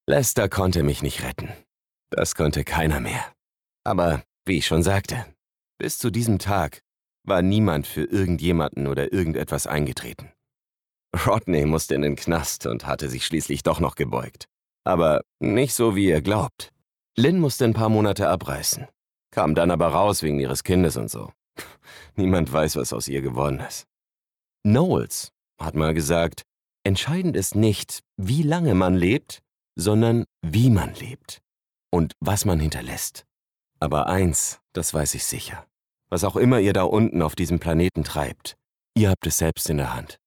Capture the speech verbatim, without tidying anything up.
Lester konnte mich nicht retten. Das konnte keiner mehr. Aber, wie ich schon sagte, bis zu diesem Tag war niemand für irgendjemanden oder irgendetwas eingetreten. Rodney musste in den Knast und hatte sich schließlich doch noch gebeugt. Aber nicht so, wie ihr glaubt. Lynn musste ein paar Monate abreißen, kam dann aber raus wegen ihres Kindes und so. Niemand weiß, was aus ihr geworden ist. Knowles hat mal gesagt, entscheidend ist nicht, wie lange man lebt, sondern wie man lebt und was man hinterlässt. Aber eins, das weiß ich sicher. Was auch immer ihr da unten auf diesem Planeten treibt, ihr habt es selbst in der Hand.